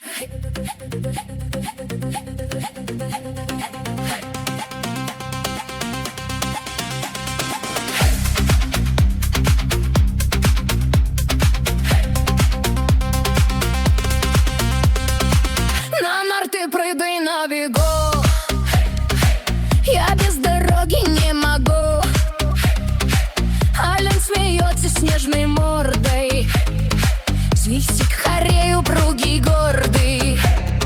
На нарты прыгай на бегу, я без дороги не могу. Ален смеется снежной мордой, свистик хорей упругий гордый.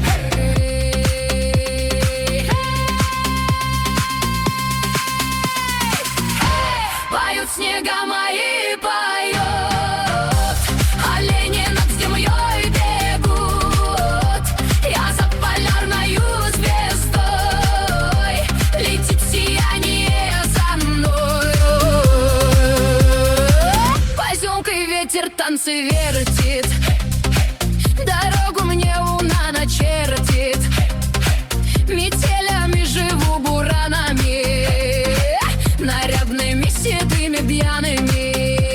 Поют снега мои, поют, олени над землей бегут. Я за полярною звездой, летит сияние за мною. Поземкой ветер танцы вертит, дорогу мне луна начертит. Метелями живу, буранами, нарядными седыми пьяными.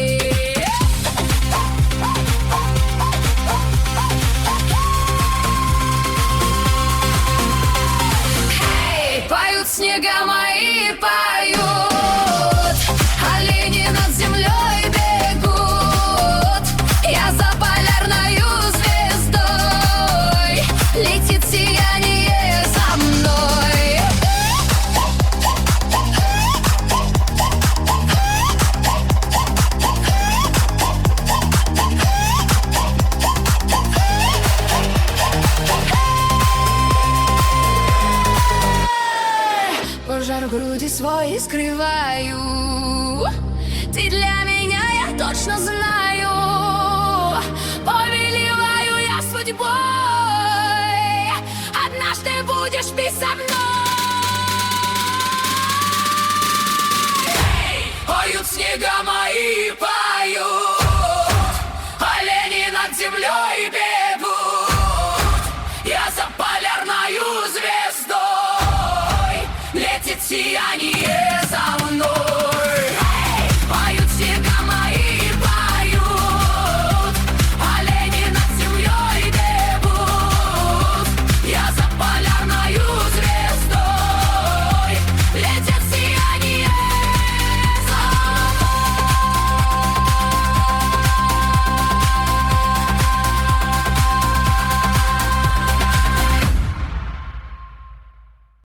Эй, поют снега мои, поют, олени над землей бегут. Я за полярною звездой, летит сияние за мной. Пожар в груди свой скрываю, ты для меня, я точно знаю. Повелеваю я судьбой, однажды будешь пить со мной. Эй, поют снега мои, поют.